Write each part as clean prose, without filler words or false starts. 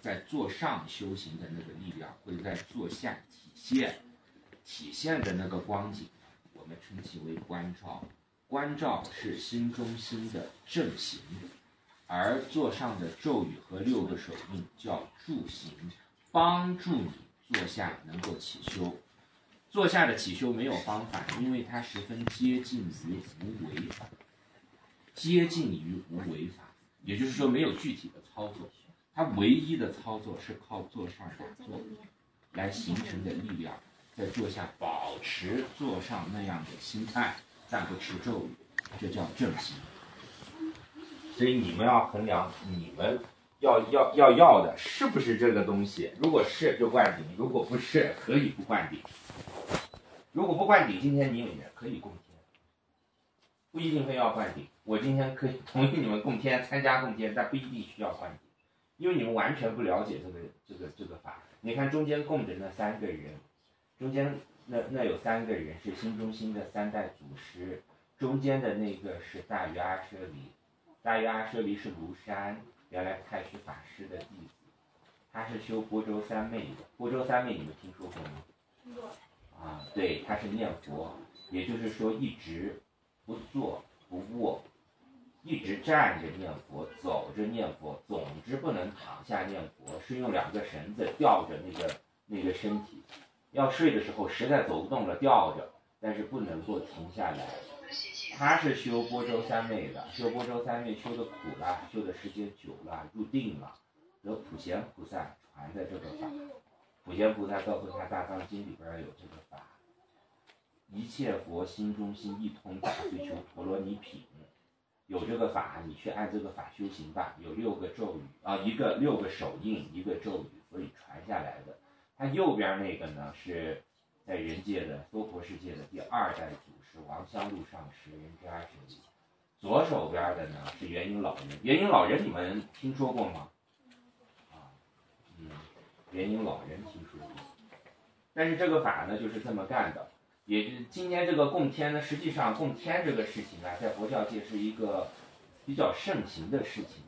在座上修行的那个力量会在座下体现的那个光景，我们称其为观照。观照是心中心的正行，而座上的咒语和6个手印叫助行，帮助你坐下能够起修。坐下的起修没有方法，因为它十分接近于无为法，也就是说没有具体的操作，它唯一的操作是靠坐上打坐来形成的力量，在坐下保持坐上那样的心态，但不持咒语，这叫正行。所以你们要衡量你们要的是不是这个东西，如果是就灌顶，如果不是可以不灌顶。如果不灌顶，今天你们也可以供天，不一定非要灌顶。我今天可以同意你们供天，参加供天，但不一定需要灌顶，因为你们完全不了解这个法。你看中间供的那3个人，中间那有3个人是心中心的3代祖师，中间的那个是大鱼阿舍离，大鱼阿舍离是庐山原来太虚法师的弟子，他是修波州三昧的。波州三昧你们听说过吗？听过。对，他是念佛，也就是说一直不坐不卧，一直站着念佛，走着念佛，总之不能躺下念佛，是用2个绳子吊着那个身体，要睡的时候实在走不动了吊着，但是不能够停下来。他是修波州三昧的，修波州三昧修的苦了，修的时间久了，入定了，得普贤菩萨传的这个法。普贤菩萨告诉他《大藏经》里边有这个法，一切佛心中心一通大追求陀罗尼品，有这个法，你去按这个法修行吧。有6个咒语6个手印，1个咒语，所以传下来的。他右边那个呢，是在人界的娑婆世界的第2代祖师王香露上师人之阿舍离。左手边的呢是元婴老人，元婴老人你们听说过吗？元婴老人听说过，但是这个法呢就是这么干的。也就是今天这个供天呢，实际上供天这个事情啊，在佛教界是一个比较盛行的事情。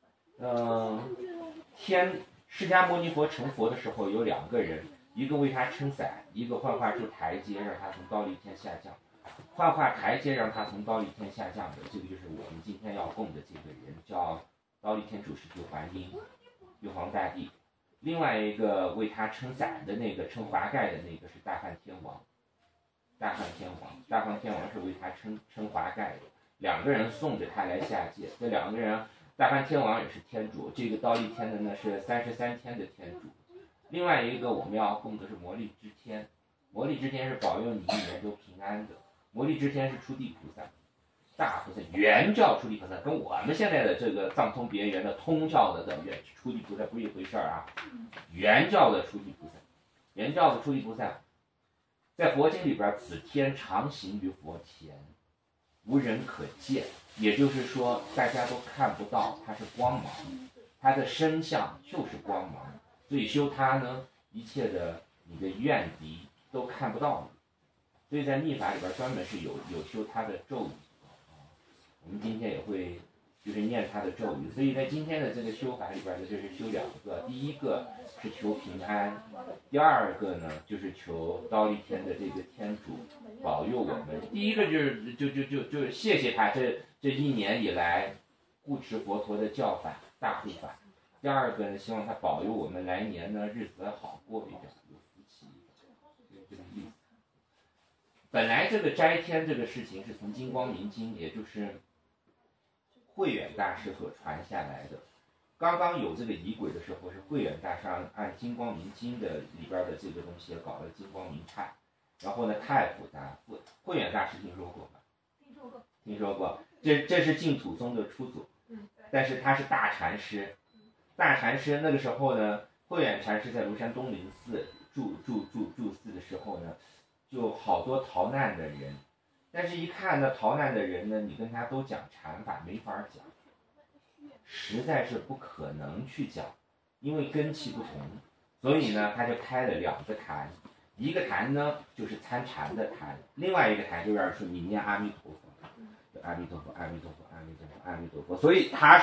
释迦牟尼佛成佛的时候有2个人，一个为他撑伞，一个幻化出台阶让他从忉利天下降。幻化台阶让他从忉利天下降的，这个就是我们今天要供的这个人，叫忉利天主释救还因，玉皇大帝。另外一个为他撑伞的那个撑华盖的那个是大梵天王。大梵天王是为他撑华盖的，2个人送着他来下界。这2个人，大梵天王也是天主，这个忉利天的呢是33天的天主。另外一个我们要供的是摩利支天，摩利支天是保佑你1年都平安的。摩利支天是出地菩萨，大菩萨，原教出地菩萨，跟我们现在的这个藏通别圆的通教的出地菩萨不是一回事啊。原教的出地菩萨，在佛经里边，此天常行于佛前，无人可见，也就是说大家都看不到，它是光芒，它的身相就是光芒，所以修它呢，一切的你的怨敌都看不到你。所以在密法里边专门是有修它的咒语，我们今天也会就是念它的咒语。所以在今天的这个修法里边呢，就是修2个，第一个是求平安，第2个呢就是求忉利天的这个天主保佑我们。第一个就是谢谢他这1年以来护持佛陀的教法大护法。第2个呢，希望他保佑我们来年呢日子好过一点，有福气，这个意思。本来这个斋天这个事情是从金光明经，也就是慧远大师所传下来的。刚刚有这个仪轨的时候，是慧远大师按金光明经的里边的这个东西搞了金光明派，然后呢太复杂。慧远大师听说过吗？听说过。这是净土宗的初祖，但是他是大禅师。大禅师那个时候呢，慧远禅师在庐山东林寺住寺的时候呢，就好多逃难的人，但是一看那逃难的人呢，你跟他都讲禅法没法讲，实在是不可能去讲，因为根器不同。所以呢他就开了2个坛，一个坛呢就是参禅的坛，另外一个坛就让说你念阿弥陀佛，阿弥陀佛，阿弥陀佛，阿弥陀佛，阿弥陀佛。所以他是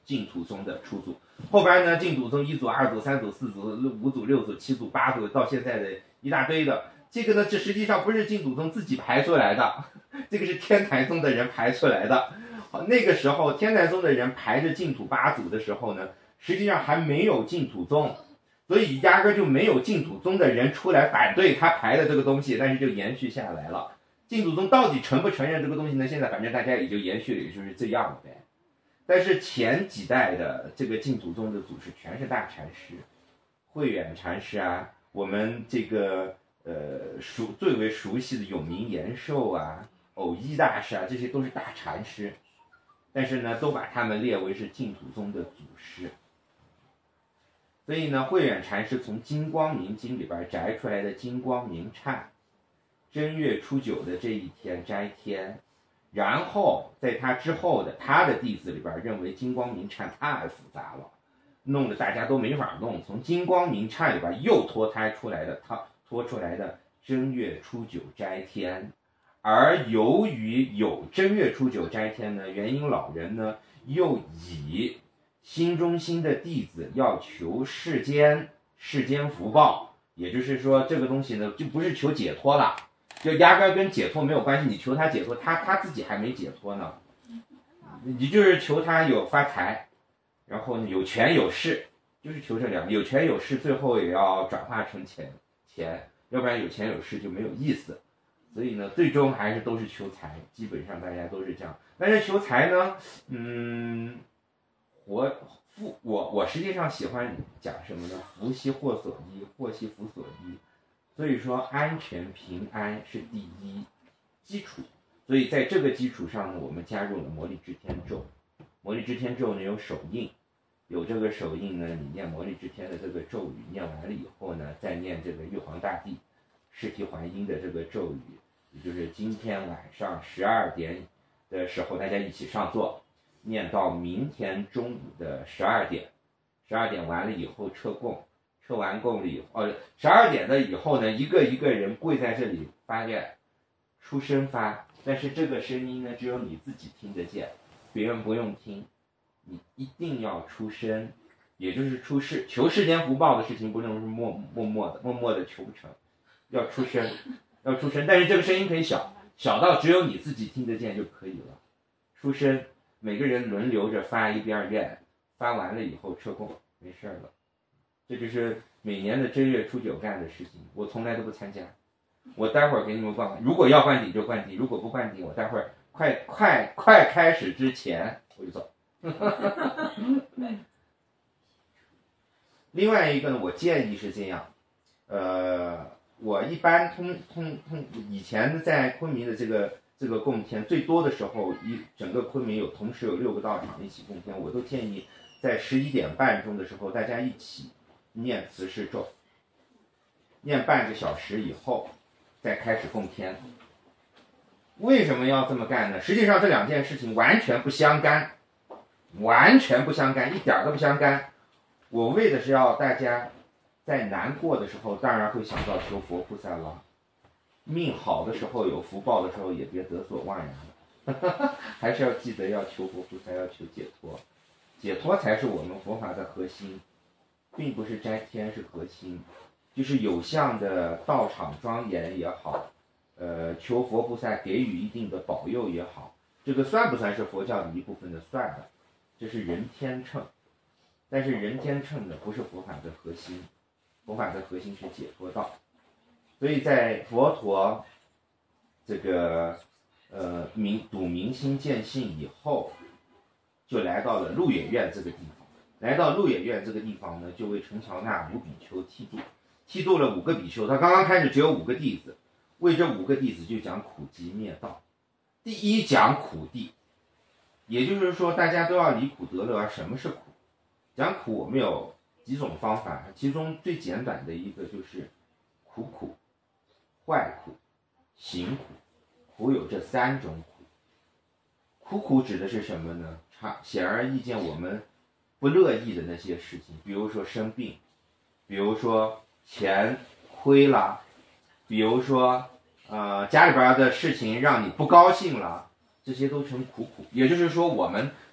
净土宗的初祖。后边呢，净土宗1组、2组、3组、4组、5组、6组、7组、8组，到现在的一大堆的。这个呢，这实际上不是净土宗自己排出来的，这个是天台宗的人排出来的。那个时候天台宗的人排着净土8组的时候呢，实际上还没有净土宗，所以压根就没有净土宗的人出来反对他排的这个东西，但是就延续下来了。净土宗到底承不承认这个东西呢？现在反正大家也就延续了，也就是这样了呗。但是前几代的这个净土宗的祖师全是大禅师，慧远禅师啊，我们这个最为熟悉的永明延寿啊、藕益大师啊，这些都是大禅师，但是呢，都把他们列为是净土宗的祖师。所以呢，慧远禅师从《金光明经》里边摘出来的金光明忏，正月初9的这一天斋天，然后在他之后的他的弟子里边认为金光明忏太复杂了，弄得大家都没法弄，从金光明忏里边又脱出来的正月初9斋天。而由于有正月初9斋天呢，元婴老人呢又以心中心的弟子要求世间福报，也就是说这个东西呢就不是求解脱了，就压根跟解脱没有关系，你求他解脱，他自己还没解脱呢，你就是求他有发财，然后有权有势，就是求这两个，有权有势最后也要转化成钱，要不然有钱有势就没有意思。所以呢，最终还是都是求财，基本上大家都是这样。但是求财呢，我实际上喜欢讲什么呢？福兮祸所依，祸兮福所依。所以说，安全平安是第一基础。所以在这个基础上呢，我们加入了魔力支天咒。魔力支天咒呢有手印，有这个手印呢，你念魔力支天的这个咒语，念完了以后呢，再念这个玉皇大帝释提还阴的这个咒语。也就是今天晚上12点的时候，大家一起上座，念到明天中午的12点，12点完了以后撤供，撤完供了以后，12点的以后呢，一个人跪在这里发愿，出声发，但是这个声音呢，只有你自己听得见，别人不用听，你一定要出声，也就是出世，求世间福报的事情不能是默默的求不成，要出声。但是这个声音可以小到只有你自己听得见就可以了。出声，每个人轮流着发一遍愿，发完了以后撤供，没事了。这就是每年的正月初9干的事情，我从来都不参加。我待会儿给你们灌，如果要灌顶就灌顶，如果不灌顶，我待会儿快开始之前我就走。另外一个呢，我建议是这样，我一般以前在昆明的这个供天最多的时候，整个昆明同时有6个道场一起供天，我都建议在11点半钟的时候大家一起念慈氏咒，念半个小时以后再开始供天。为什么要这么干呢？实际上这两件事情完全不相干，一点都不相干。我为的是要大家在难过的时候当然会想到求佛菩萨了，命好的时候有福报的时候也别得所望然了还是要记得要求佛菩萨，要求解脱，解脱才是我们佛法的核心，并不是斋天是核心，就是有相的道场庄严也好，求佛菩萨给予一定的保佑也好，这个算不算是佛教的一部分的？算的，这是人天秤，但是人天秤呢不是佛法的核心，佛法的核心是解脱道。所以在佛陀这个笃明心见性以后，就来到了鹿野苑这个地方。来到鹿野苑这个地方呢，就为陈乔那5比丘剃度了5个比丘。他刚刚开始只有5个弟子，为这5个弟子就讲苦集灭道。第一讲苦地，也就是说大家都要离苦得乐。而什么是苦？讲苦我们有几种方法，其中最简短的一个就是苦、坏苦、行苦。苦有这3种苦。苦指的是什么呢？显而易见我们不乐意的那些事情，比如说生病，比如说钱亏了，比如说家里边的事情让你不高兴了，这些都成苦。也就是说我们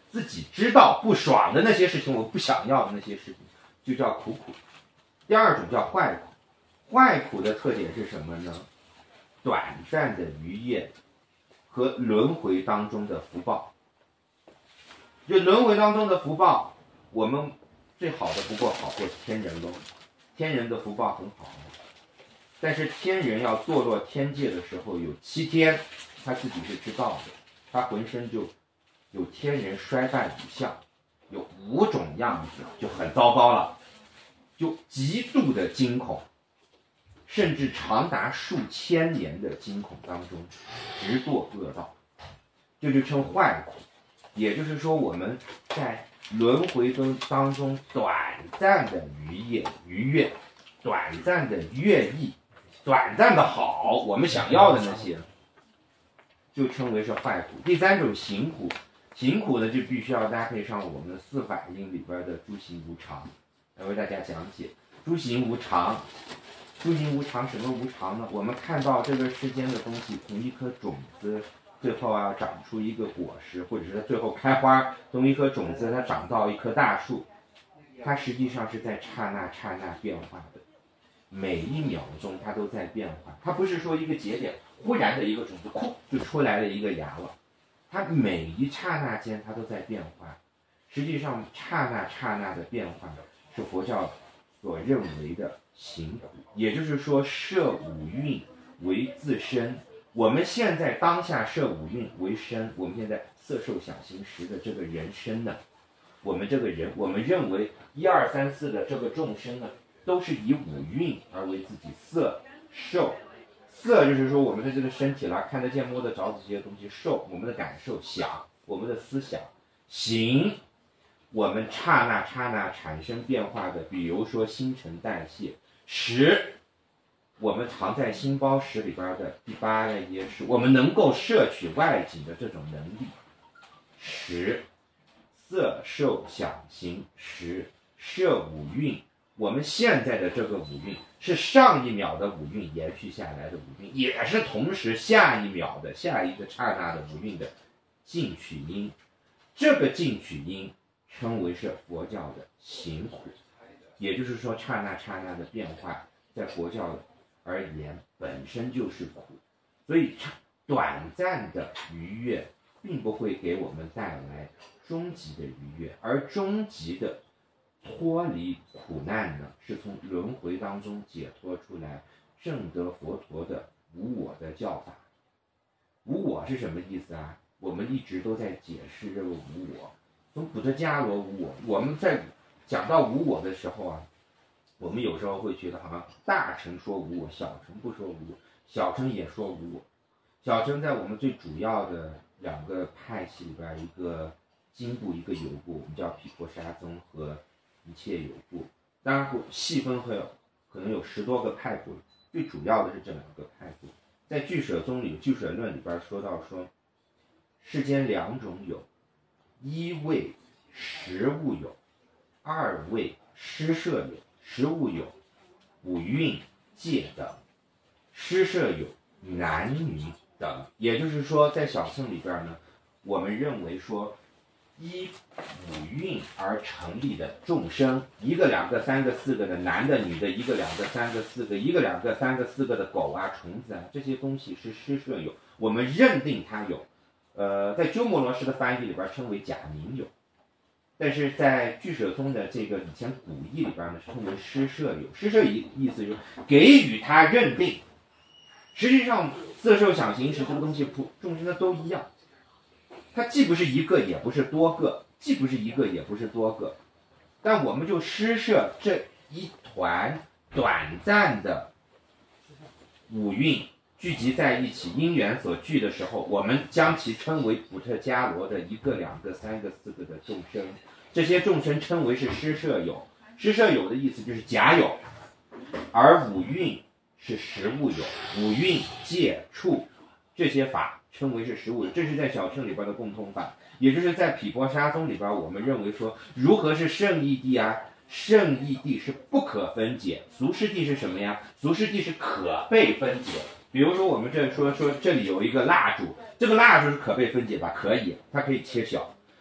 自己知道不爽的那些事情，我不想要的那些事情，就叫苦苦。第二种叫坏苦，坏苦的特点是什么呢？短暂的愉悦和轮回当中的福报。就轮回当中的福报，我们最好的不过好过天人喽，天人的福报很好，但是天人要堕落天界的时候有7天，他自己是知道的，他浑身就有天人衰败五相，有5种样子，就很糟糕了，就极度的惊恐，甚至长达数千年的惊恐当中直堕恶道，这就称坏苦。也就是说，我们在轮回当中短暂的愉悦，短暂的悦意，短暂的好，我们想要的那些，就称为是坏苦。第三种行苦，行苦呢就必须要搭配上我们4法印里边的诸行无常，来为大家讲解。诸行无常，诸行无常，什么无常呢？我们看到这个世间的东西，从一颗种子最后长出一个果实，或者是它最后开花，从一颗种子它长到一棵大树，它实际上是在刹那刹那变化的，每一秒钟它都在变化。它不是说一个节点忽然的一个种子哭就出来了一个芽了，它每一刹那间它都在变化。实际上刹那刹那的变化是佛教所认为的行苦，也就是说摄五蕴为自身。我们现在当下摄五蕴为身，我们现在色受想行识的这个人身呢，我们这个人，我们认为1、2、3、4的这个众生呢，都是以五蕴而为自己色受。色就是说我们的这个身体啦，看得见摸得着的这些东西；受我们的感受，想我们的思想；行我们刹那刹那产生变化的，比如说新陈代谢；识我们藏在心包识里边的第8类也是我们能够摄取外境的这种能力。识色受想行识，摄五蕴，我们现在的这个五蕴是上一秒的五蕴延续下来的五蕴，也是同时下一秒的下一个刹那的五蕴的进取因。这个进取因称为是佛教的行苦，也就是说刹那刹那的变化在佛教而言本身就是苦，所以短暂的愉悦并不会给我们带来终极的愉悦，而终极的脱离苦难呢，是从轮回当中解脱出来，证得佛陀的无我的教法。无我是什么意思啊？我们一直都在解释这个无我，从普特伽罗无我，我们在讲到无我的时候啊，我们有时候会觉得好像大乘说无我，小乘不说无我，小乘也说无我。小乘在我们最主要的2个派系里边，一个经部一个有部，我们叫毗婆沙宗和一切有部，当然细分会有可能有10多个派部，最主要的是这2个派部。在俱舍宗里俱舍论里边说到说，世间2种有，一为实物有，二为施设有。实物有五蕴界等，施设有男女等。也就是说在小乘里边呢，我们认为说依五蕴而成立的众生，1个、2个、3个、4个的男的女的，1个、2个、3个、4个，1个、2个、3个、4个的狗啊虫子啊，这些东西是施设有，我们认定它有。在鸠摩罗什的翻译里边称为假名有，但是在俱舍宗的这个以前古义里边呢，称为施设有。施设意思就是给予他认定。实际上色受想行识这个东西众生的都一样，它既不是1个也不是多个，既不是1个也不是多个，但我们就施设这一团短暂的五蕴聚集在一起，因缘所聚的时候，我们将其称为普特伽罗的1个、2个、3个、4个的众生。这些众生称为是施设有。施设有的意思就是假有，而五蕴是实物有。五蕴界处这些法称为是实物有，这是在小乘里边的共通法。也就是在毗婆沙宗里边，我们认为说如何是圣义谛啊？圣义谛是不可分解，俗世谛是什么呀？俗世谛是可被分解。比如说我们这说这里有一个蜡烛，这个蜡烛是可被分解吧？可以，它可以切小。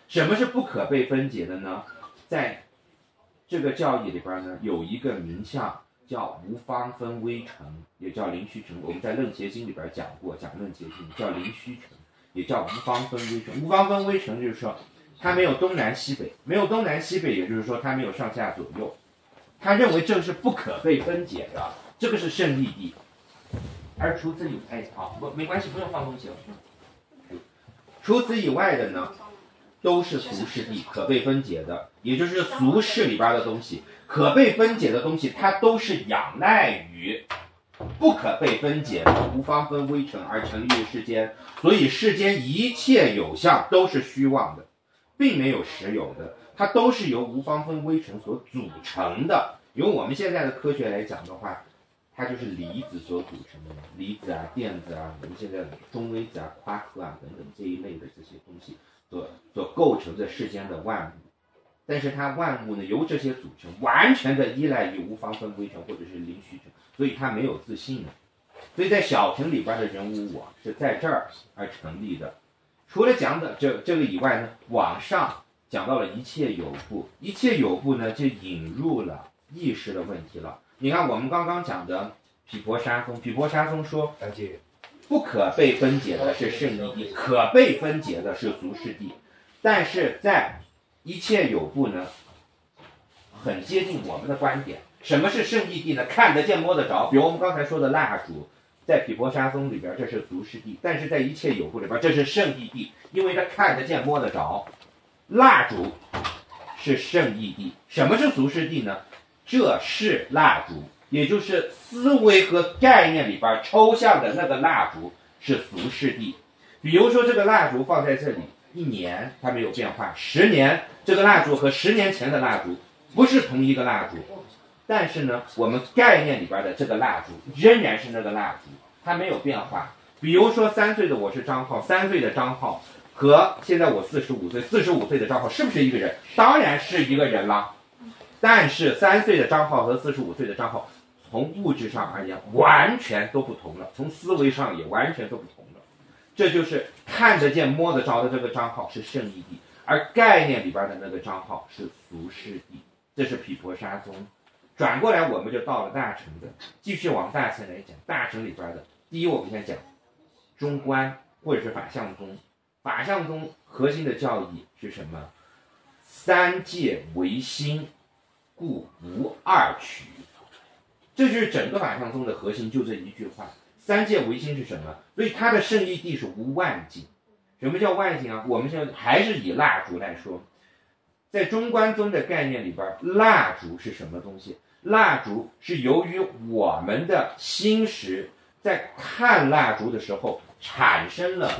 什么是不可被分解的呢？在这个教义里边呢，有一个名相叫无方分微尘，也叫灵虚尘。我们在论结经里边讲过，讲论结经叫灵虚尘，也叫无方分微尘。无方分微尘就是说，它没有东南西北，没有东南西北，也就是说它没有上下左右。他认为这是不可被分解的，这个是圣义地。而除此以外，没关系，不用放东西了。除此以外的呢，都是俗世地，可被分解的，也就是俗世里边的东西，可被分解的东西，它都是仰赖于不可被分解的无方分微尘而成立于世间，所以世间一切有相都是虚妄的，并没有实有的，它都是由无方分微尘所组成的。用我们现在的科学来讲的话，它就是离子所组成的，离子啊、电子啊，我们现在的中微子啊、夸克啊等等这一类的这些东西所构成的世间的万物。但是它万物呢，由这些组成，完全的依赖于无方分微尘或者是灵虚尘，所以它没有自信的。所以在小乘里边的人无我是在这儿而成立的。除了讲的这个以外呢，往上讲到了一切有部，一切有部呢就引入了意识的问题了。你看我们刚刚讲的毗婆沙宗，毗婆沙宗说不可被分解的是圣义地，可被分解的是俗世地。但是在一切有部呢，很接近我们的观点。什么是圣义地呢？看得见摸得着，比如我们刚才说的蜡烛，在毗婆沙宗里边这是俗世地，但是在一切有部里边这是圣义地，因为它看得见摸得着。蜡烛是圣义地。什么是俗世地呢？这是蜡烛，也就是思维和概念里边抽象的那个蜡烛是俗世地。比如说这个蜡烛放在这里1年它没有变化，10年这个蜡烛和10年前的蜡烛不是同一个蜡烛，但是呢我们概念里边的这个蜡烛仍然是那个蜡烛，它没有变化。比如说3岁的我是张浩，3岁的张浩和现在我45岁，45岁的张浩是不是一个人？当然是一个人了。但是3岁的张浩和45岁的张浩从物质上而言完全都不同了，从思维上也完全都不同了。这就是看得见摸得着的这个张浩是圣义地，而概念里边的那个张浩是俗世地。这是毗婆沙宗。转过来我们就到了大乘的，继续往大乘来讲。大乘里边的第一，我们先讲中观或者是法相宗。法相宗核心的教义是什么？三界唯心，故无二取。这就是整个法相宗的核心，就这一句话。三界唯心是什么？所以它的圣义地是无万境。什么叫万境啊？我们现在还是以蜡烛来说，在中观宗的概念里边，蜡烛是什么东西？蜡烛是由于我们的心识在看蜡烛的时候产生了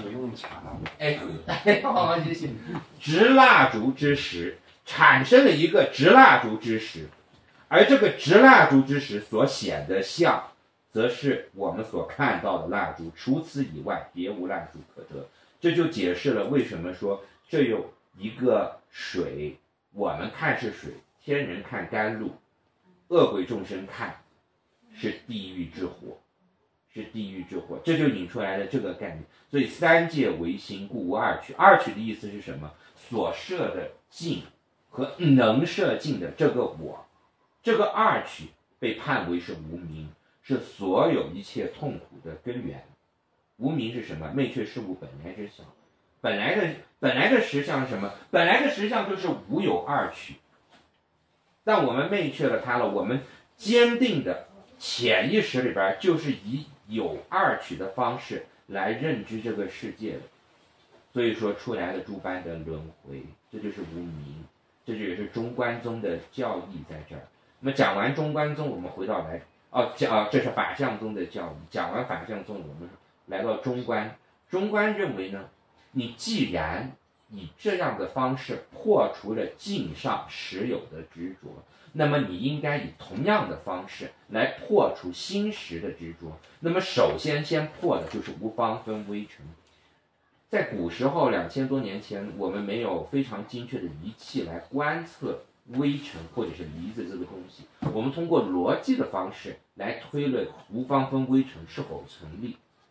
执蜡烛之时，产生了一个执蜡烛之时，而这个执蜡烛之时所显的相，则是我们所看到的蜡烛，除此以外别无蜡烛可得。这就解释了为什么说这有一个水，我们看是水，天人看甘露，恶鬼众生看是地狱之火，是地狱之火，这就引出来了这个概念。所以三界唯心，故无二取。二取的意思是什么？所摄的境和能摄境的这个我，这个二取被判为是无明，是所有一切痛苦的根源。无明是什么？昧却事物本来之相。本来的实相是什么？本来的实相就是无有二取，但我们昧却了它了，我们坚定的潜意识里边就是以有二取的方式来认知这个世界的，所以说出来了诸般的轮回，这就是无明。这就也是中观宗的教义在这儿。那么讲完中观宗，我们回到来这是法相宗的教义。讲完法相宗，我们来到中观。中观认为呢，你既然以这样的方式破除了境上实有的执着，那么你应该以同样的方式来破除心识的执着。那么首先破的就是无方分微尘。在古时候2000多年前，我们没有非常精确的仪器来观测微尘或者是离子这个东西，我们通过逻辑的方式来推论无方分微尘是否成立。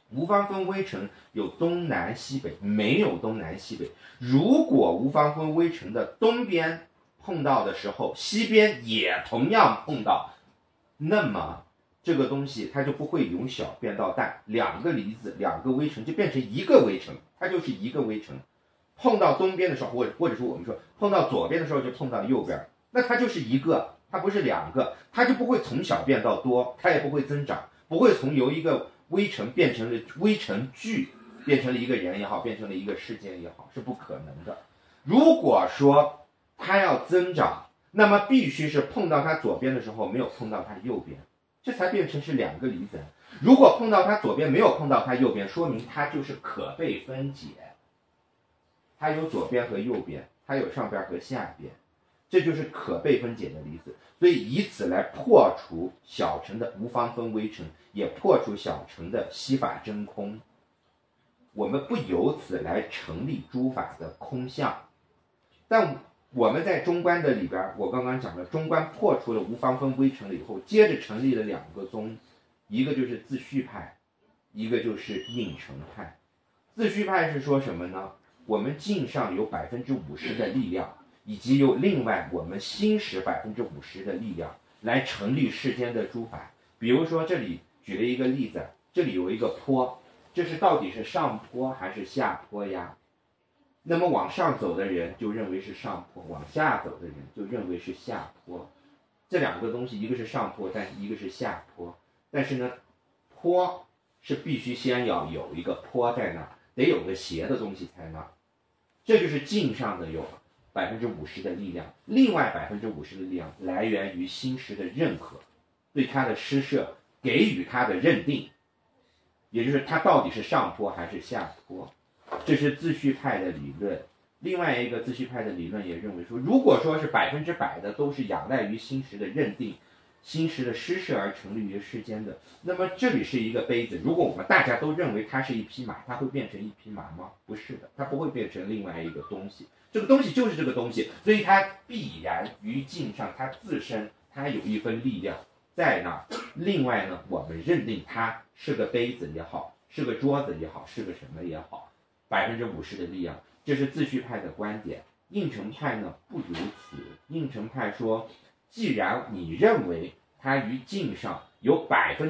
无方分微尘有东南西北，没有东南西北。如果无方分微尘的东边碰到的时候，西边也同样碰到，那么这个东西它就不会由小变到大，两个离子两个微尘就变成一个微尘，它就是一个微尘。碰到东边的时候，或者说我们说碰到左边的时候就碰到右边，那它就是一个，它不是两个，它就不会从小变到多，它也不会增长，不会从由一个微尘变成了微尘聚，变成了一个人也好，变成了一个事件也好，是不可能的。如果说它要增长，那么必须是碰到它左边的时候没有碰到它的右边，这才变成是两个离子。如果碰到它左边没有碰到它右边，说明它就是可被分解，它有左边和右边，它有上边和下边，这就是可被分解的离子。所以以此来破除小乘的无方分微尘，也破除小乘的悉法真空，我们不由此来成立诸法的空相。但我们在中观的里边，我刚刚讲了，中观破除了无方分微尘了以后，接着成立了两个宗，一个就是自续派，一个就是应成派。自续派是说什么呢？我们境上有50%的力量，以及有另外我们心识50%的力量来成立世间的诸法。比如说这里举了一个例子，这里有一个坡，这是到底是上坡还是下坡呀？那么往上走的人就认为是上坡，往下走的人就认为是下坡。这两个东西，一个是上坡，但一个是下坡。但是呢，坡是必须先要有一个坡在那儿，得有个斜的东西在那儿。这就是境上的有50%的力量，另外50%的力量来源于心识的认可，对它的施设给予它的认定，也就是它到底是上坡还是下坡。这是自续派的理论。另外一个自续派的理论也认为说，如果说是100%的都是仰赖于心识的认定，心识的施设而成立于世间的，那么这里是一个杯子，如果我们大家都认为它是一匹马，它会变成一匹马吗？不是的，它不会变成另外一个东西，这个东西就是这个东西，所以它必然于境上它自身它有一份力量在那儿。另外呢，我们认定它是个杯子也好，是个桌子也好，是个什么也好，50%的力量，这是自续派的观点。应成派呢不如此，应成派说，既然你认为它于境上有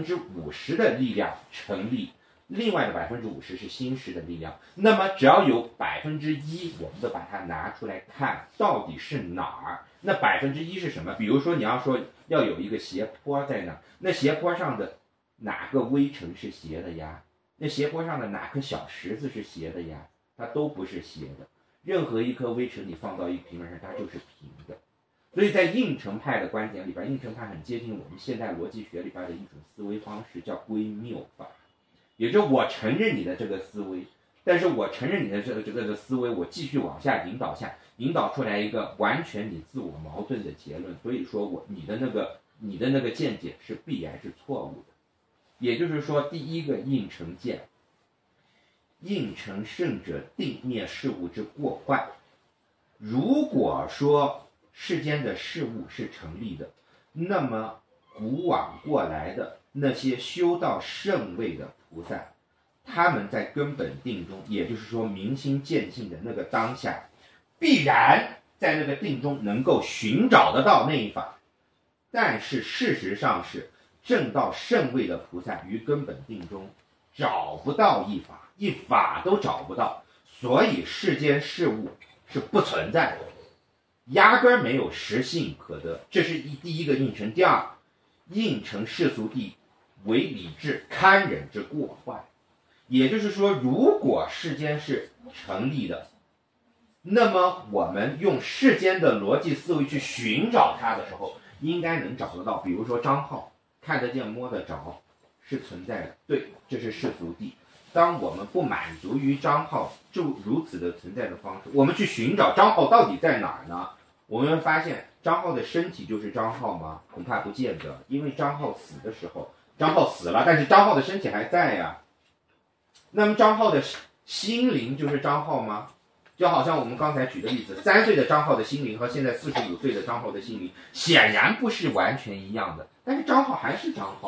50%的力量成立，另外的50%是心识的力量，那么只要有1%，我们都把它拿出来看到底是哪儿。那1%是什么？比如说你要说要有一个斜坡在那，那斜坡上的哪个微尘是斜的呀？那斜坡上的哪颗小石子是斜的呀？它都不是斜的。任何一颗微尘你放到一个平面上，它就是平的。所以在应成派的观点里边，应成派很接近我们现代逻辑学里边的一种思维方式，叫归谬法。也就是我承认你的这个思维，但是我承认你的这个思维，我继续往下引导出来一个完全你自我矛盾的结论。所以说你的那个见解是必然是错误的。也就是说，第一个应成见，应成圣者定灭事物之过患。如果说世间的事物是成立的，那么古往过来的那些修到圣位的菩萨，他们在根本定中，也就是说明心见性的那个当下，必然在那个定中能够寻找得到那一法。但是事实上是证到圣位的菩萨于根本定中找不到一法，一法都找不到，所以世间事物是不存在的，压根没有实性可得。这是第一个应成。第二，应成世俗谛为理智堪忍之过患。也就是说，如果世间是成立的，那么我们用世间的逻辑思维去寻找它的时候，应该能找得到。比如说张浩看得见摸得着是存在的，对，这是世俗谛。当我们不满足于张浩就如此的存在的方式，我们去寻找张浩到底在哪儿呢？我们发现张浩的身体就是张浩吗？恐怕不见得，因为张浩死的时候，张浩死了，但是张浩的身体还在呀。那么张浩的心灵就是张浩吗？就好像我们刚才举的例子，3岁的张浩的心灵和现在45岁的张浩的心灵显然不是完全一样的，但是张浩还是张浩。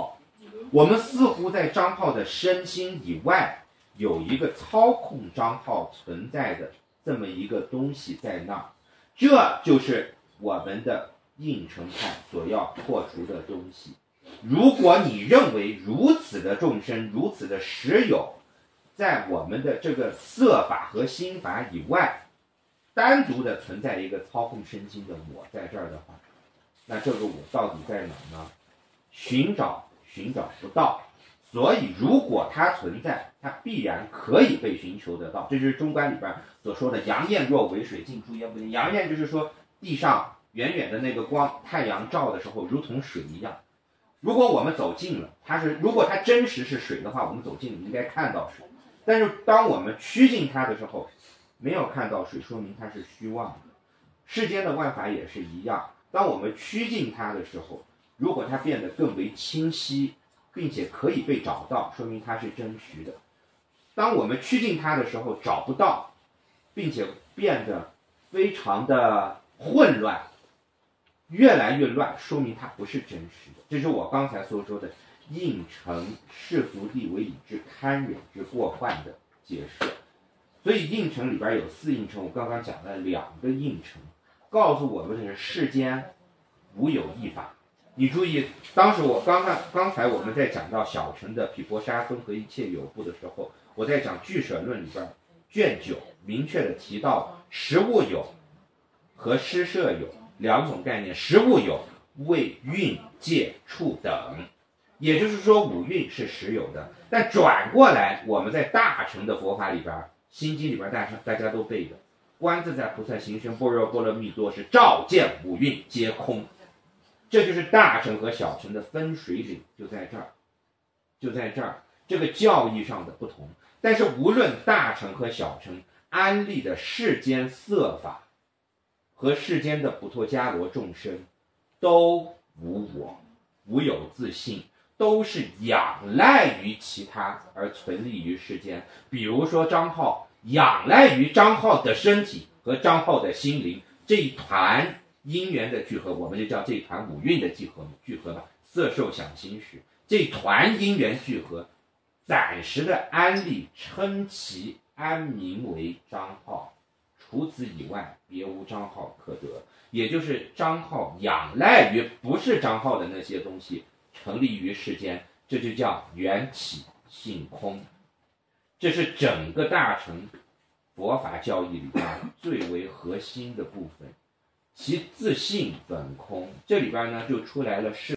我们似乎在张浩的身心以外，有一个操控张浩存在的这么一个东西在那儿，这就是我们的应成派所要破除的东西。如果你认为如此的众生，如此的实有，在我们的这个色法和心法以外，单独的存在一个操控身心的我在这儿的话，那这个我到底在哪呢？寻找不到。所以如果它存在，它必然可以被寻求得到。这就是中观里边所说的阳焰若为水，近处焉不见。阳焰就是说地上远远的那个光，太阳照的时候如同水一样。如果我们走近了，如果它真实是水的话，我们走近了应该看到水。但是当我们趋近它的时候，没有看到水，说明它是虚妄的。世间的万法也是一样，当我们趋近它的时候，如果它变得更为清晰，并且可以被找到，说明它是真实的。当我们趋近它的时候找不到，并且变得非常的混乱，越来越乱，说明它不是真实的。这是我刚才所说的应成世俗地为已知堪忍之过患的解释。所以应成里边有4应成，我刚刚讲了2个应成，告诉我们的是世间无有一法。你注意，当时刚才我们在讲到小乘的毗婆沙综合一切有部的时候，我在讲俱舍论里边卷9明确的提到实物有和施设有2种概念。实物有为蕴界处等，也就是说五蕴是实有的。但转过来，我们在大乘的佛法里边，心经里边大家都背的，观自在菩萨行深般若波罗蜜多时，照见五蕴皆空。这就是大乘和小乘的分水岭，就在这儿，这个教义上的不同。但是无论大乘和小乘安立的世间色法和世间的普陀伽罗众生，都无我，无有自性，都是仰赖于其他而存立于世间。比如说张浩仰赖于张浩的身体和张浩的心灵，这一团因缘的聚合，我们就叫这一团五蕴的聚合吧，色受想行识，这一团因缘聚合，暂时的安立，称其安名为张浩，除此以外别无张浩可得。也就是张浩仰赖于不是张浩的那些东西成立于世间，这就叫缘起性空。这是整个大乘佛法教义里边最为核心的部分，其自性本空。这里边呢就出来了